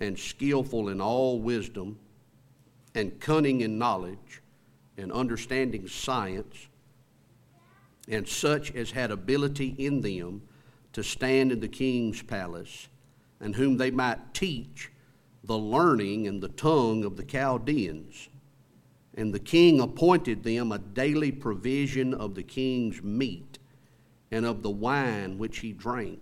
and skillful in all wisdom, and cunning in knowledge, and understanding science, and such as had ability in them to stand in the king's palace, and whom they might teach the learning and the tongue of the Chaldeans. And the king appointed them a daily provision of the king's meat and of the wine which he drank,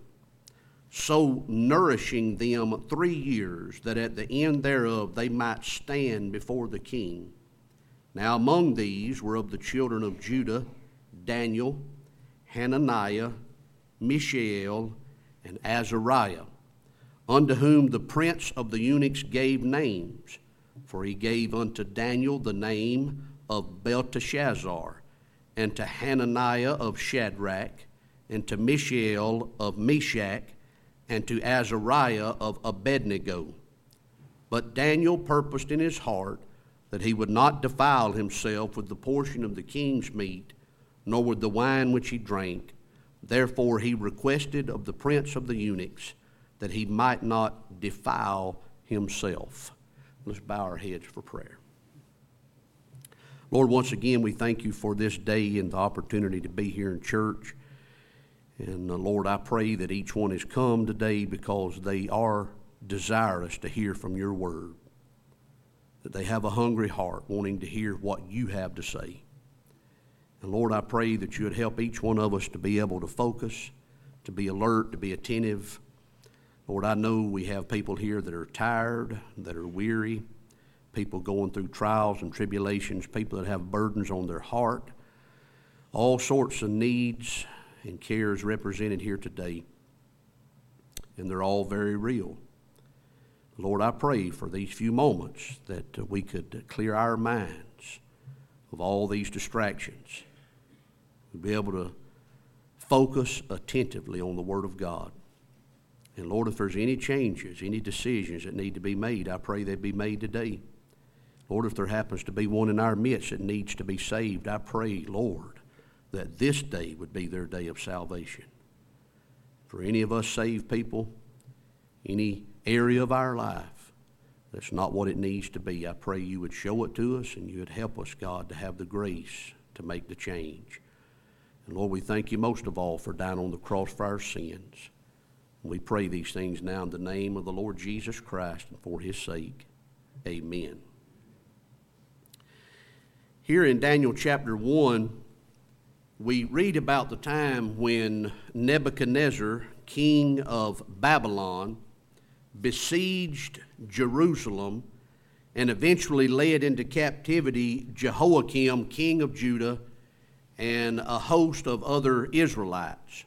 so nourishing them 3 years, that at the end thereof they might stand before the king. Now among these were of the children of Judah Daniel, Hananiah, Mishael, and Azariah, unto whom the prince of the eunuchs gave names. For he gave unto Daniel the name of Belteshazzar, and to Hananiah of Shadrach, and to Mishael of Meshach, and to Azariah of Abednego. But Daniel purposed in his heart that he would not defile himself with the portion of the king's meat, nor with the wine which he drank. Therefore he requested of the prince of the eunuchs that he might not defile himself. Let's bow our heads for prayer. Lord, once again, we thank you for this day and the opportunity to be here in church. And Lord, I pray that each one has come today because they are desirous to hear from your word, that they have a hungry heart wanting to hear what you have to say. And Lord, I pray that you would help each one of us to be able to focus, to be alert, to be attentive. Lord, I know we have people here that are tired, that are weary, people going through trials and tribulations, people that have burdens on their heart, all sorts of needs and cares represented here today, and they're all very real. Lord, I pray for these few moments that we could clear our minds of all these distractions. We'll be able to focus attentively on the Word of God. And Lord, if there's any changes, any decisions that need to be made, I pray they be made today. Lord, if there happens to be one in our midst that needs to be saved, I pray, Lord, that this day would be their day of salvation. For any of us saved people, any area of our life that's not what it needs to be, I pray you would show it to us and you would help us, God, to have the grace to make the change. And Lord, we thank you most of all for dying on the cross for our sins. We pray these things now in the name of the Lord Jesus Christ and for his sake. Amen. Here in Daniel chapter 1, we read about the time when Nebuchadnezzar, king of Babylon, besieged Jerusalem and eventually led into captivity Jehoiakim, king of Judah, and a host of other Israelites.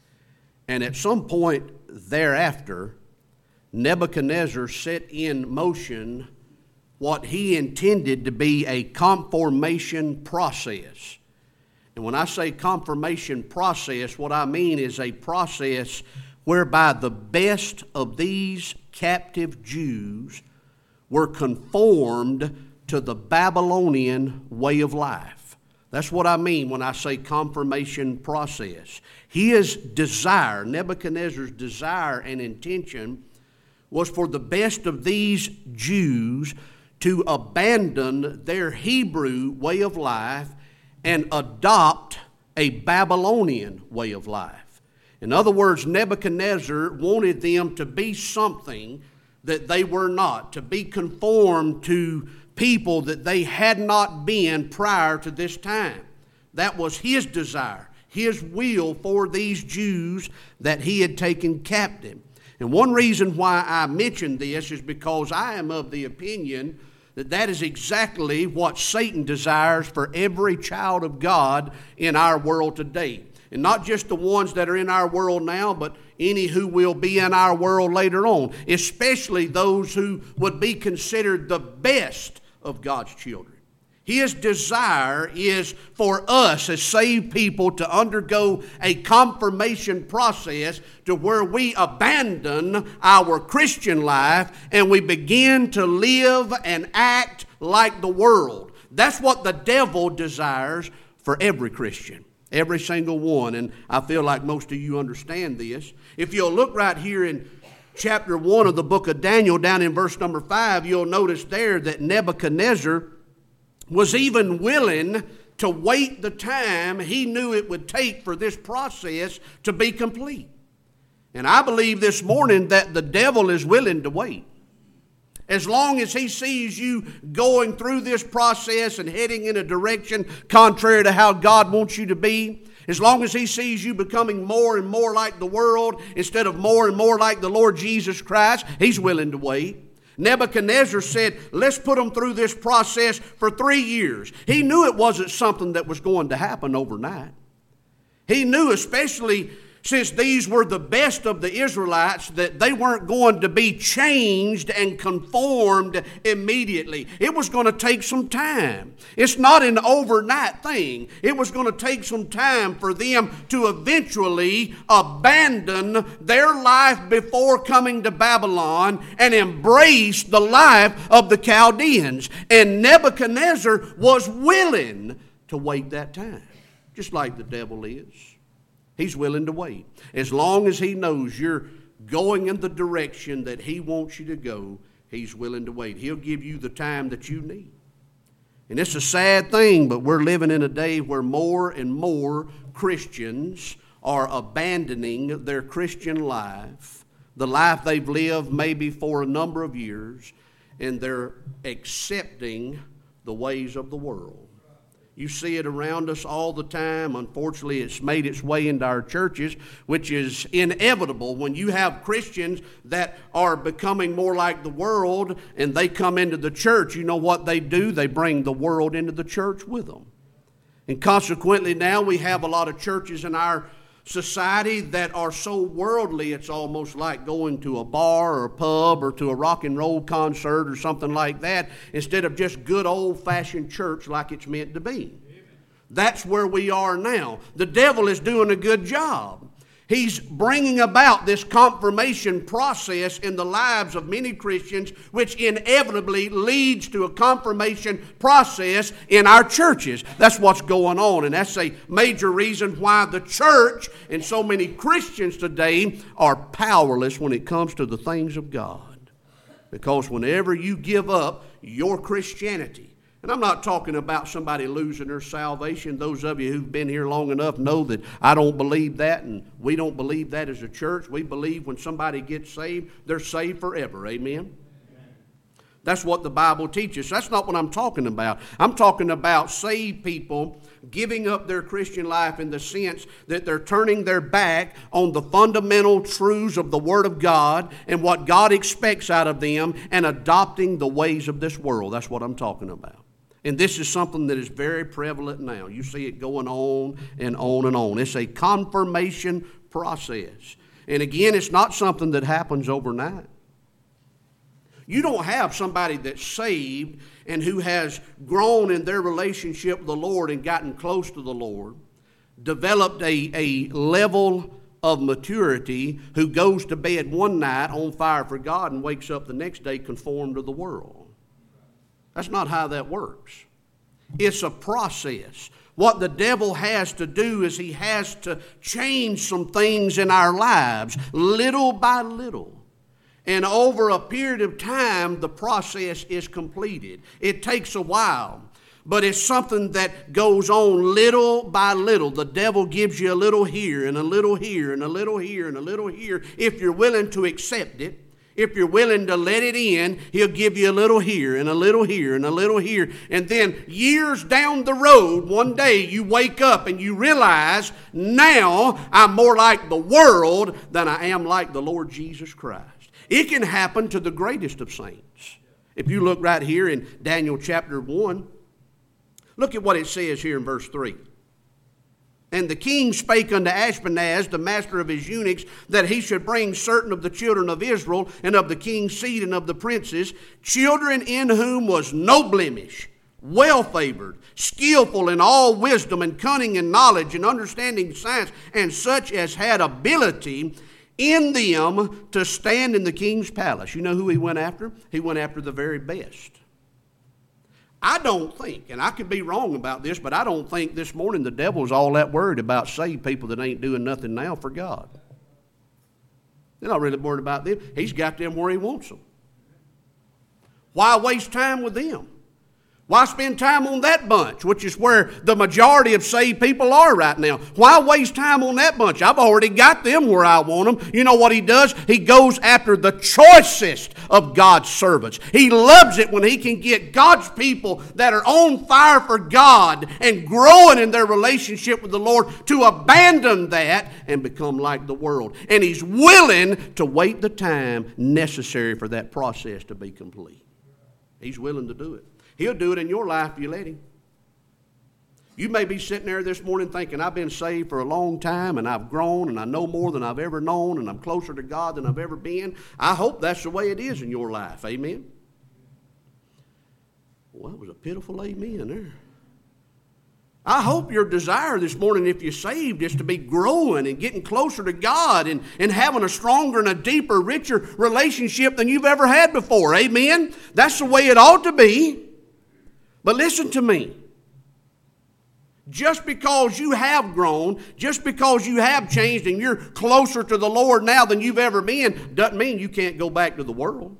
And at some point thereafter, Nebuchadnezzar set in motion what he intended to be a confirmation process. And when I say confirmation process, what I mean is a process whereby the best of these captive Jews were conformed to the Babylonian way of life. That's what I mean when I say confirmation process. His desire, Nebuchadnezzar's desire and intention, was for the best of these Jews to abandon their Hebrew way of life and adopt a Babylonian way of life. In other words, Nebuchadnezzar wanted them to be something that they were not, to be conformed to people that they had not been prior to this time. That was his desire, his will for these Jews that he had taken captive. And one reason why I mention this is because I am of the opinion that that is exactly what Satan desires for every child of God in our world today. And not just the ones that are in our world now, but any who will be in our world later on, especially those who would be considered the best of God's children. His desire is for us as saved people to undergo a confirmation process to where we abandon our Christian life and we begin to live and act like the world. That's what the devil desires for every Christian. Every single one. And I feel like most of you understand this. If you'll look right here in chapter 1 of the book of Daniel, down in verse number 5, you'll notice there that Nebuchadnezzar was even willing to wait the time he knew it would take for this process to be complete. And I believe this morning that the devil is willing to wait. As long as he sees you going through this process and heading in a direction contrary to how God wants you to be, as long as he sees you becoming more and more like the world instead of more and more like the Lord Jesus Christ, he's willing to wait. Nebuchadnezzar said, let's put them through this process for 3 years. He knew it wasn't something that was going to happen overnight. He knew, especially since these were the best of the Israelites, that they weren't going to be changed and conformed immediately. It was going to take some time. It's not an overnight thing. It was going to take some time for them to eventually abandon their life before coming to Babylon and embrace the life of the Chaldeans. And Nebuchadnezzar was willing to wait that time, just like the devil is. He's willing to wait. As long as he knows you're going in the direction that he wants you to go, he's willing to wait. He'll give you the time that you need. And it's a sad thing, but we're living in a day where more and more Christians are abandoning their Christian life, the life they've lived maybe for a number of years, and they're accepting the ways of the world. You see it around us all the time. Unfortunately, it's made its way into our churches, which is inevitable. When you have Christians that are becoming more like the world and they come into the church, you know what they do? They bring the world into the church with them. And consequently, now we have a lot of churches in our society that are so worldly, it's almost like going to a bar or a pub or to a rock and roll concert or something like that, instead of just good old-fashioned church like it's meant to be. That's where we are now. The devil is doing a good job. He's bringing about this confirmation process in the lives of many Christians, which inevitably leads to a confirmation process in our churches. That's what's going on, and that's a major reason why the church and so many Christians today are powerless when it comes to the things of God. Because whenever you give up your Christianity, and I'm not talking about somebody losing their salvation. Those of you who've been here long enough know that I don't believe that, and we don't believe that as a church. We believe when somebody gets saved, they're saved forever. Amen? That's what the Bible teaches. That's not what I'm talking about. I'm talking about saved people giving up their Christian life in the sense that they're turning their back on the fundamental truths of the Word of God and what God expects out of them and adopting the ways of this world. That's what I'm talking about. And this is something that is very prevalent now. You see it going on and on and on. It's a confirmation process. And again, it's not something that happens overnight. You don't have somebody that's saved and who has grown in their relationship with the Lord and gotten close to the Lord, developed a level of maturity, who goes to bed one night on fire for God and wakes up the next day conformed to the world. That's not how that works. It's a process. What the devil has to do is he has to change some things in our lives, little by little. And over a period of time, the process is completed. It takes a while, but it's something that goes on little by little. The devil gives you a little here and a little here and a little here and a little here. If you're willing to accept it, if you're willing to let it in, he'll give you a little here and a little here and a little here. And then years down the road, one day you wake up and you realize, now I'm more like the world than I am like the Lord Jesus Christ. It can happen to the greatest of saints. If you look right here in Daniel chapter 1, look at what it says here in verse 3. And the king spake unto Ashpenaz, the master of his eunuchs, that he should bring certain of the children of Israel, and of the king's seed, and of the princes, children in whom was no blemish, well favored, skillful in all wisdom, and cunning and knowledge, and understanding science, and such as had ability in them to stand in the king's palace. You know who he went after? He went after the very best. I don't think, and I could be wrong about this, but I don't think this morning the devil's all that worried about saved people that ain't doing nothing now for God. They're not really worried about them. He's got them where he wants them. Why waste time with them? Why spend time on that bunch, which is where the majority of saved people are right now? Why waste time on that bunch? I've already got them where I want them. You know what he does? He goes after the choicest of God's servants. He loves it when he can get God's people that are on fire for God and growing in their relationship with the Lord to abandon that and become like the world. And he's willing to wait the time necessary for that process to be complete. He's willing to do it. He'll do it in your life if you let him. You may be sitting there this morning thinking, I've been saved for a long time and I've grown and I know more than I've ever known and I'm closer to God than I've ever been. I hope that's the way it is in your life. Amen? Well, that was a pitiful amen there. I hope your desire this morning, if you're saved, is to be growing and getting closer to God and having a stronger and a deeper, richer relationship than you've ever had before. Amen? That's the way it ought to be. But listen to me. Just because you have grown, just because you have changed and you're closer to the Lord now than you've ever been, doesn't mean you can't go back to the world.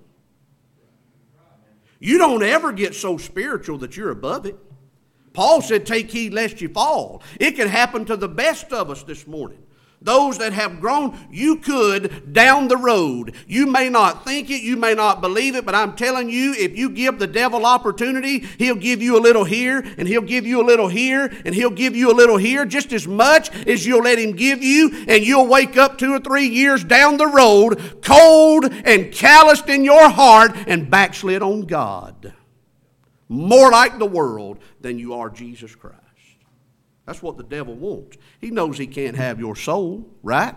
You don't ever get so spiritual that you're above it. Paul said, take heed lest you fall. It can happen to the best of us this morning. Those that have grown, you could down the road. You may not think it, you may not believe it, but I'm telling you, if you give the devil opportunity, he'll give you a little here, and he'll give you a little here, and he'll give you a little here, just as much as you'll let him give you, and you'll wake up 2 or 3 years down the road, cold and calloused in your heart, and backslid on God. More like the world than you are Jesus Christ. That's what the devil wants. He knows he can't have your soul, right?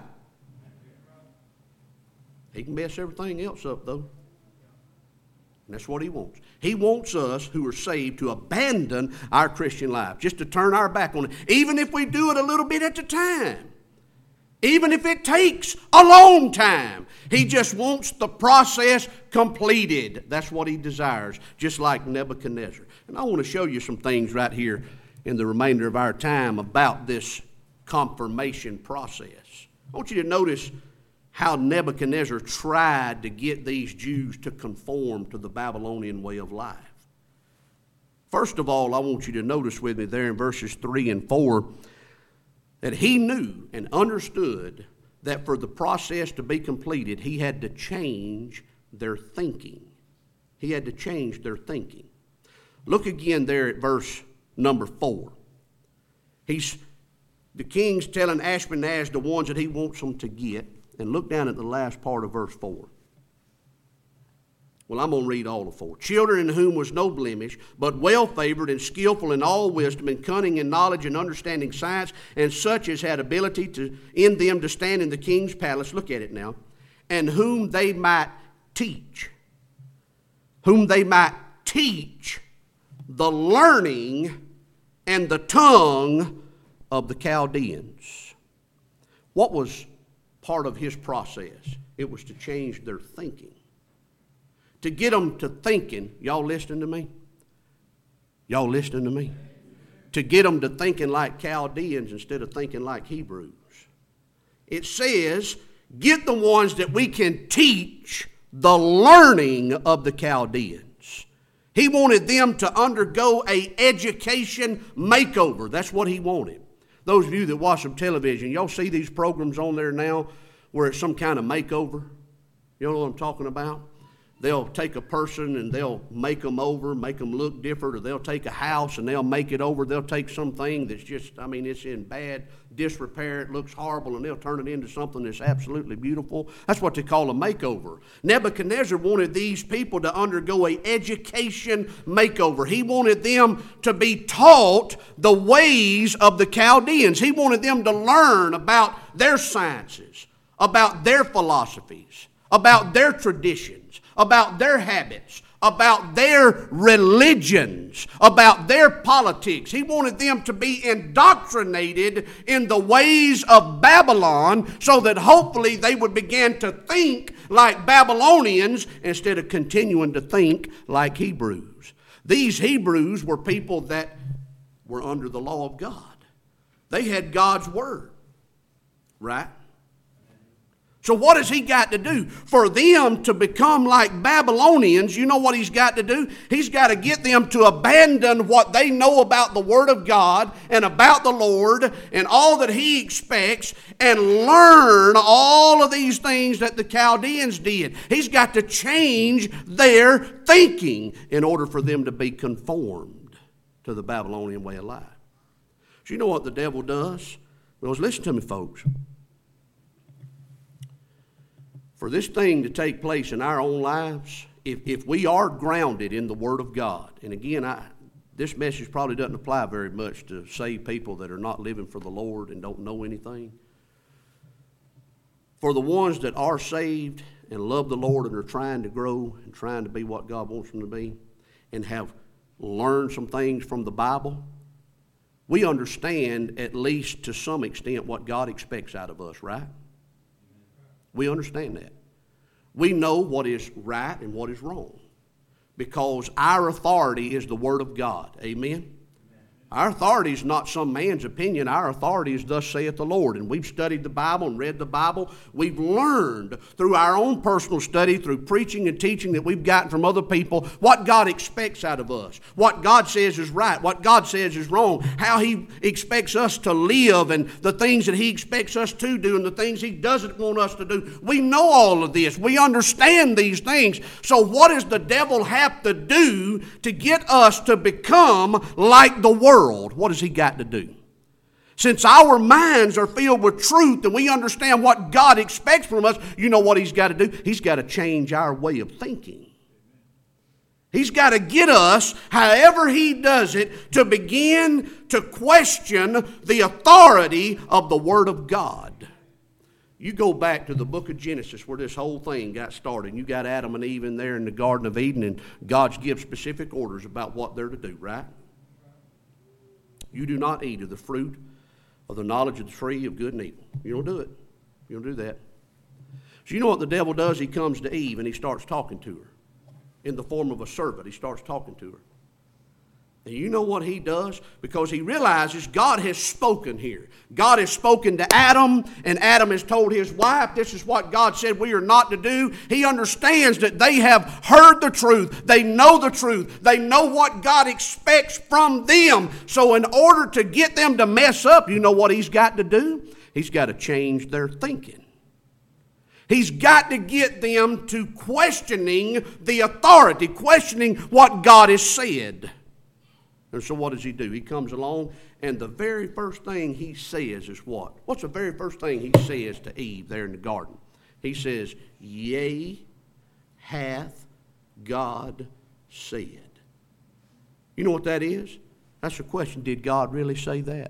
He can mess everything else up, though. And that's what he wants. He wants us who are saved to abandon our Christian life, just to turn our back on it, even if we do it a little bit at a time. Even if it takes a long time. He just wants the process completed. That's what he desires, just like Nebuchadnezzar. And I want to show you some things right here in the remainder of our time about this confirmation process. I want you to notice how Nebuchadnezzar tried to get these Jews to conform to the Babylonian way of life. First of all, I want you to notice with me there in verses 3 and 4 that he knew and understood that for the process to be completed, he had to change their thinking. He had to change their thinking. Look again there at verse number 4. The king's telling Ashpenaz the ones that he wants them to get. And look down at the last part of verse 4. Well, I'm going to read all of 4. Children in whom was no blemish, but well-favored and skillful in all wisdom and cunning in knowledge and understanding science, and such as had ability in them to stand in the king's palace. Look at it now. And whom they might teach. Whom they might teach the learning and the tongue of the Chaldeans. What was part of his process? It was to change their thinking. To get them to thinking, y'all listening to me? Y'all listening to me? To get them to thinking like Chaldeans instead of thinking like Hebrews. It says, get the ones that we can teach the learning of the Chaldeans. He wanted them to undergo an education makeover. That's what he wanted. Those of you that watch some television, y'all see these programs on there now where it's some kind of makeover? You know what I'm talking about? They'll take a person and they'll make them over, make them look different, or they'll take a house and they'll make it over. They'll take something that's just, it's in bad disrepair, it looks horrible, and they'll turn it into something that's absolutely beautiful. That's what they call a makeover. Nebuchadnezzar wanted these people to undergo an education makeover. He wanted them to be taught the ways of the Chaldeans. He wanted them to learn about their sciences, about their philosophies, about their traditions, about their habits, about their religions, about their politics. He wanted them to be indoctrinated in the ways of Babylon so that hopefully they would begin to think like Babylonians instead of continuing to think like Hebrews. These Hebrews were people that were under the law of God. They had God's word, right? So what has he got to do? For them to become like Babylonians, you know what he's got to do? He's got to get them to abandon what they know about the Word of God and about the Lord and all that he expects and learn all of these things that the Chaldeans did. He's got to change their thinking in order for them to be conformed to the Babylonian way of life. So you know what the devil does? Well, listen to me, folks. For this thing to take place in our own lives, if we are grounded in the Word of God, and again, this message probably doesn't apply very much to saved people that are not living for the Lord and don't know anything. For the ones that are saved and love the Lord and are trying to grow and trying to be what God wants them to be and have learned some things from the Bible, we understand at least to some extent what God expects out of us, right? We understand that. We know what is right and what is wrong because our authority is the Word of God. Amen? Our authority is not some man's opinion. Our authority is thus saith the Lord. And we've studied the Bible and read the Bible. We've learned through our own personal study, through preaching and teaching that we've gotten from other people, what God expects out of us, what God says is right, what God says is wrong, how he expects us to live and the things that he expects us to do and the things he doesn't want us to do. We know all of this. We understand these things. So what does the devil have to do to get us to become like the world? What has he got to do? Since our minds are filled with truth and we understand what God expects from us, you know what he's got to do? He's got to change our way of thinking. He's got to get us, however he does it, to begin to question the authority of the Word of God. You go back to the book of Genesis where this whole thing got started. You got Adam and Eve in there in the Garden of Eden, and God's gives specific orders about what they're to do, right? You do not eat of the fruit of the knowledge of the tree of good and evil. You don't do it. You don't do that. So you know what the devil does? He comes to Eve and he starts talking to her. In the form of a serpent, he starts talking to her. And you know what he does? Because he realizes God has spoken here. God has spoken to Adam, and Adam has told his wife, this is what God said we are not to do. He understands that they have heard the truth. They know the truth. They know what God expects from them. So in order to get them to mess up, you know what he's got to do? He's got to change their thinking. He's got to get them to questioning the authority, questioning what God has said. And so what does he do? He comes along, and the very first thing he says is what? What's the very first thing he says to Eve there in the garden? He says, yea, hath God said. You know what that is? That's the question. Did God really say that?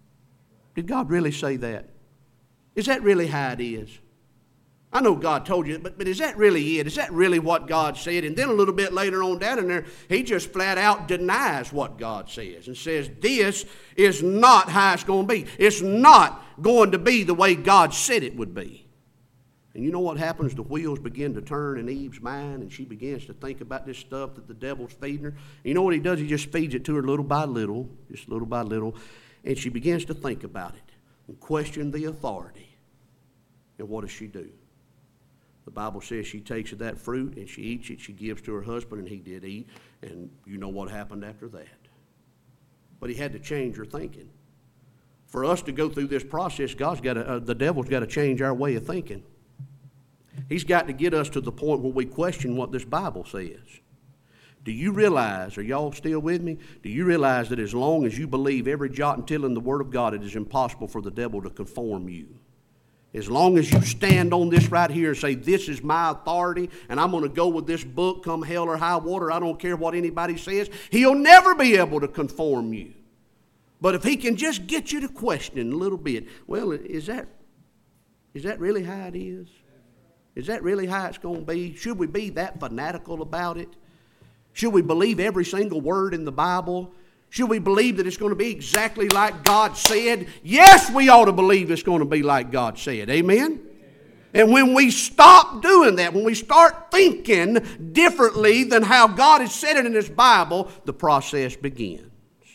Did God really say that? Is that really how it is? I know God told you, but is that really it? Is that really what God said? And then a little bit later on down in there, he just flat out denies what God says and says, this is not how it's going to be. It's not going to be the way God said it would be. And you know what happens? The wheels begin to turn in Eve's mind, and she begins to think about this stuff that the devil's feeding her. And you know what he does? He just feeds it to her little by little, just little by little, and she begins to think about it and question the authority. And what does she do? The Bible says she takes of that fruit and she eats it, she gives to her husband, and he did eat. And you know what happened after that. But he had to change her thinking. For us to go through this process, the devil's got to change our way of thinking. He's got to get us to the point where we question what this Bible says. Do you realize, are y'all still with me? Do you realize that as long as you believe every jot and tittle in the Word of God, it is impossible for the devil to conform you? As long as you stand on this right here and say, this is my authority, and I'm going to go with this book, come hell or high water, I don't care what anybody says, he'll never be able to conform you. But if he can just get you to question a little bit, well, is that really how it is? Is that really how it's going to be? Should we be that fanatical about it? Should we believe every single word in the Bible? Should we believe that it's going to be exactly like God said? Yes, we ought to believe it's going to be like God said. Amen? And when we stop doing that, when we start thinking differently than how God has said it in His Bible, the process begins.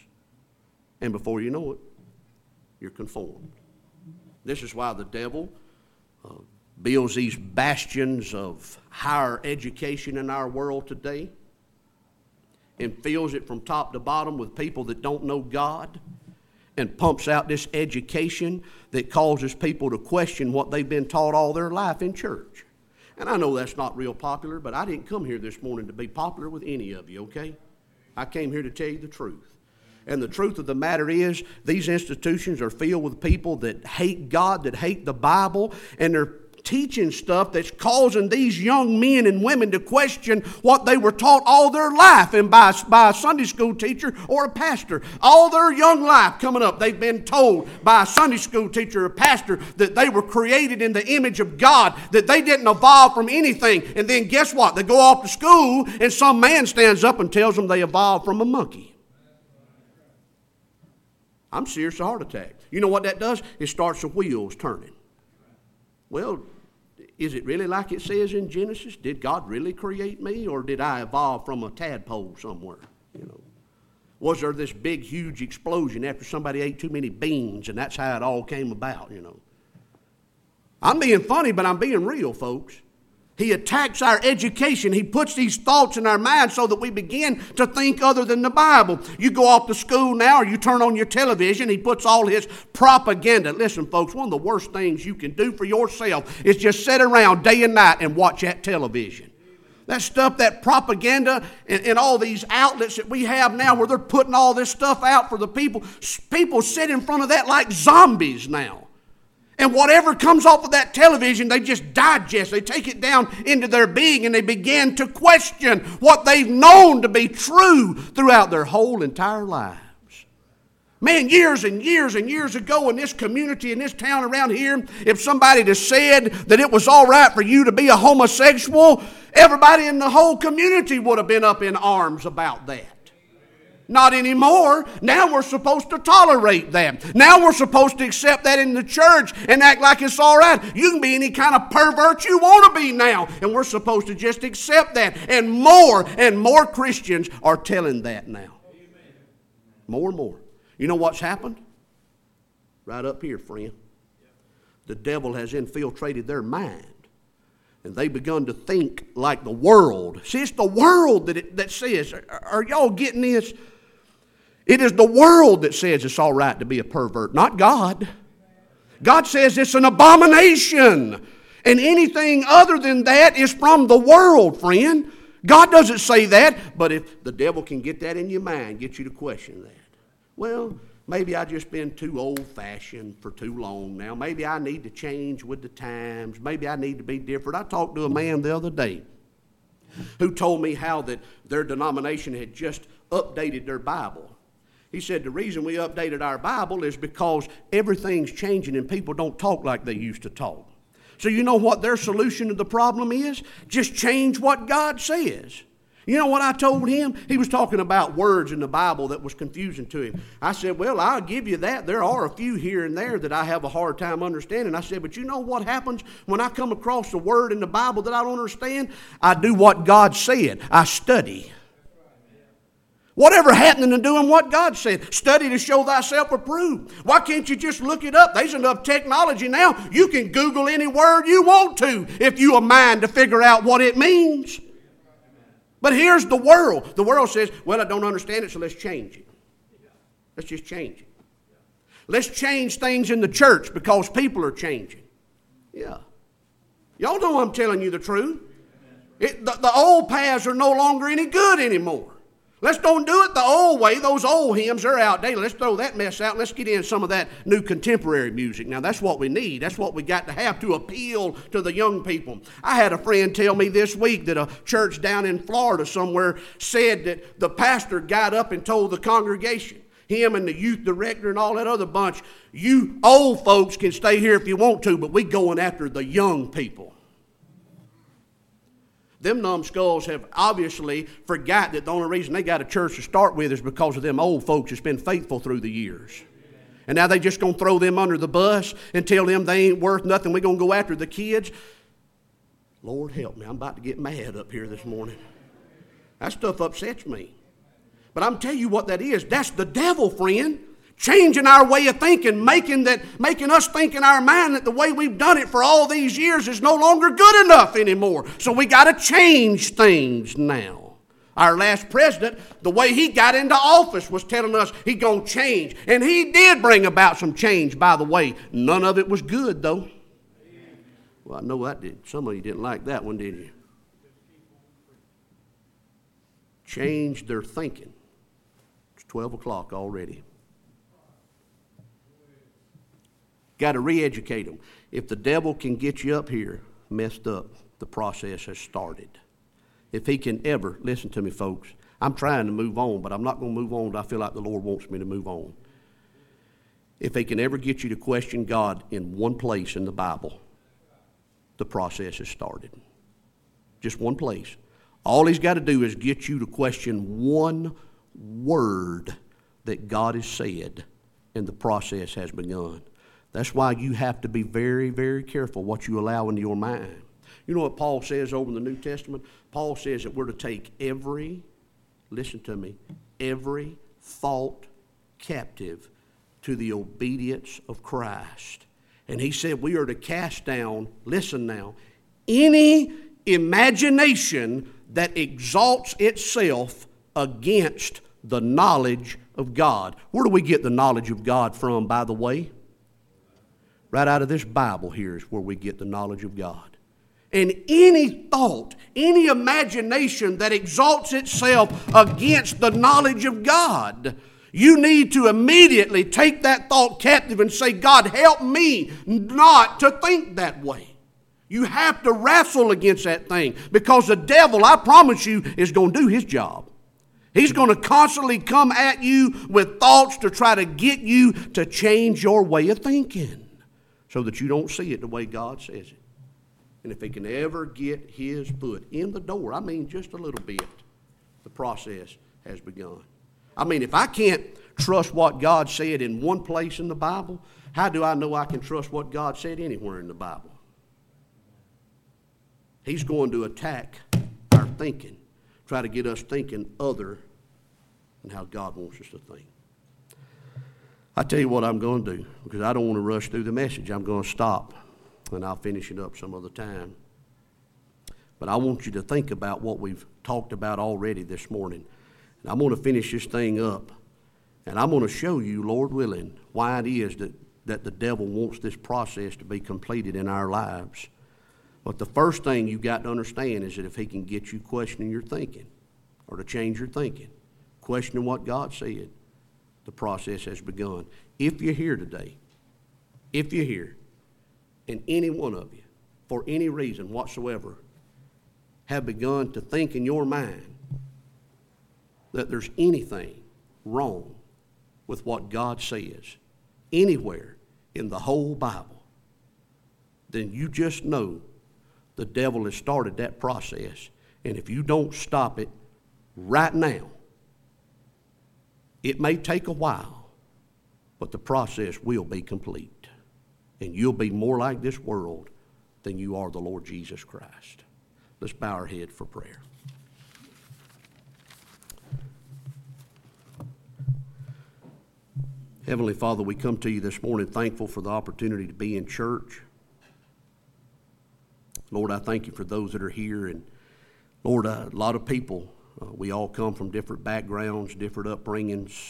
And before you know it, you're conformed. This is why the devil builds these bastions of higher education in our world today and fills it from top to bottom with people that don't know God, and pumps out this education that causes people to question what they've been taught all their life in church. And I know that's not real popular, but I didn't come here this morning to be popular with any of you, okay? I came here to tell you the truth. And the truth of the matter is, these institutions are filled with people that hate God, that hate the Bible, and they're teaching stuff that's causing these young men and women to question what they were taught all their life, and by a Sunday school teacher or a pastor. All their young life coming up, they've been told by a Sunday school teacher or a pastor that they were created in the image of God, that they didn't evolve from anything. And then guess what? They go off to school and some man stands up and tells them they evolved from a monkey. I'm serious, a heart attack. You know what that does? It starts the wheels turning. Well, is it really like it says in Genesis? Did God really create me, or did I evolve from a tadpole somewhere? Was there this big, huge explosion after somebody ate too many beans, and that's how it all came about? I'm being funny, but I'm being real, folks. He attacks our education. He puts these thoughts in our minds so that we begin to think other than the Bible. You go off to school now, or you turn on your television, he puts all his propaganda. Listen, folks, one of the worst things you can do for yourself is just sit around day and night and watch that television. That stuff, that propaganda, and all these outlets that we have now where they're putting all this stuff out for the people. People sit in front of that like zombies now. And whatever comes off of that television, they just digest. They take it down into their being, and they begin to question what they've known to be true throughout their whole entire lives. Man, years and years and years ago in this community, in this town around here, if somebody had said that it was all right for you to be a homosexual, everybody in the whole community would have been up in arms about that. Not anymore. Now we're supposed to tolerate that. Now we're supposed to accept that in the church and act like it's all right. You can be any kind of pervert you want to be now, and we're supposed to just accept that. And more Christians are telling that now. More and more. You know what's happened? Right up here, friend. The devil has infiltrated their mind. And they've begun to think like the world. See, it's the world that says, are y'all getting this? It is the world that says it's all right to be a pervert, not God. God says it's an abomination. And anything other than that is from the world, friend. God doesn't say that, but if the devil can get that in your mind, get you to question that. Well, maybe I've just been too old-fashioned for too long now. Maybe I need to change with the times. Maybe I need to be different. I talked to a man the other day who told me how that their denomination had just updated their Bible. He said the reason we updated our Bible is because everything's changing and people don't talk like they used to talk. So you know what their solution to the problem is? Just change what God says. You know what I told him? He was talking about words in the Bible that was confusing to him. I said, well, I'll give you that. There are a few here and there that I have a hard time understanding. I said, but you know what happens when I come across a word in the Bible that I don't understand? I do what God said. I study. Whatever happening to doing what God said? Study to show thyself approved. Why can't you just look it up? There's enough technology now. You can Google any word you want to if you a mind to figure out what it means. But here's the world. The world says, well, I don't understand it, so let's change it. Let's just change it. Let's change things in the church because people are changing. Yeah. Y'all know I'm telling you the truth. The old paths are no longer any good anymore. Let's don't do it the old way. Those old hymns are outdated. Let's throw that mess out. Let's get in some of that new contemporary music. Now, that's what we need. That's what we got to have to appeal to the young people. I had a friend tell me this week that a church down in Florida somewhere said that the pastor got up and told the congregation, him and the youth director and all that other bunch, you old folks can stay here if you want to, but we going after the young people. Them numbskulls have obviously forgot that the only reason they got a church to start with is because of them old folks that's been faithful through the years. And now they just going to throw them under the bus and tell them they ain't worth nothing. We're going to go after the kids. Lord help me, I'm about to get mad up here this morning. That stuff upsets me. But I'm telling you what that is. That's the devil, friend. Changing our way of thinking, making us think in our mind that the way we've done it for all these years is no longer good enough anymore. So we got to change things now. Our last president, the way he got into office was telling us he's going to change. And he did bring about some change, by the way. None of it was good, though. Well, I know that did. Some of you didn't like that one, did you? Change their thinking. It's 12 o'clock already. Got to re-educate them. If the devil can get you up here messed up, the process has started. If he can ever, listen to me folks, I'm trying to move on, but I'm not going to move on until I feel like the Lord wants me to move on. If he can ever get you to question God in one place in the Bible, the process has started. Just one place. All he's got to do is get you to question one word that God has said, and the process has begun. That's why you have to be very, very careful what you allow into your mind. You know what Paul says over in the New Testament? Paul says that we're to take every thought captive to the obedience of Christ. And he said we are to cast down, listen now, any imagination that exalts itself against the knowledge of God. Where do we get the knowledge of God from, by the way? Right out of this Bible here is where we get the knowledge of God. And any thought, any imagination that exalts itself against the knowledge of God, you need to immediately take that thought captive and say, God, help me not to think that way. You have to wrestle against that thing because the devil, I promise you, is going to do his job. He's going to constantly come at you with thoughts to try to get you to change your way of thinking so that you don't see it the way God says it. And if he can ever get his foot in the door, I mean just a little bit, the process has begun. I mean, if I can't trust what God said in one place in the Bible, how do I know I can trust what God said anywhere in the Bible? He's going to attack our thinking, try to get us thinking other than how God wants us to think. I tell you what I'm going to do, because I don't want to rush through the message. I'm going to stop, and I'll finish it up some other time. But I want you to think about what we've talked about already this morning. And I'm going to finish this thing up, and I'm going to show you, Lord willing, why it is that the devil wants this process to be completed in our lives. But the first thing you've got to understand is that if he can get you questioning your thinking, or to change your thinking, questioning what God said, the process has begun. If you're here today, and any one of you, for any reason whatsoever, have begun to think in your mind that there's anything wrong with what God says anywhere in the whole Bible, then you just know the devil has started that process. And if you don't stop it right now, it may take a while, but the process will be complete. And you'll be more like this world than you are the Lord Jesus Christ. Let's bow our head for prayer. Heavenly Father, we come to you this morning thankful for the opportunity to be in church. Lord, I thank you for those that are here. And Lord, a lot of people, we all come from different backgrounds, different upbringings.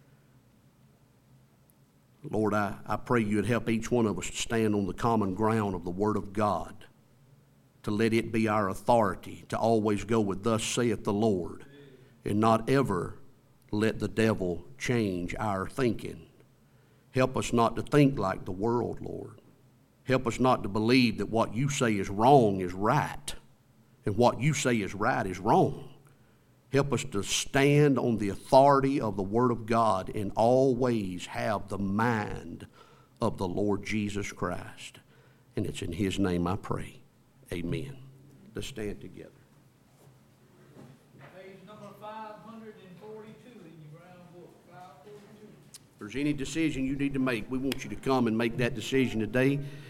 Lord, I pray you would help each one of us to stand on the common ground of the Word of God, to let it be our authority, to always go with thus saith the Lord, and not ever let the devil change our thinking. Help us not to think like the world, Lord. Help us not to believe that what you say is wrong is right, and what you say is right is wrong. Help us to stand on the authority of the Word of God and always have the mind of the Lord Jesus Christ. And it's in His name I pray. Amen. Let's stand together. Page number 542 in your brown book, 542. If there's any decision you need to make, we want you to come and make that decision today.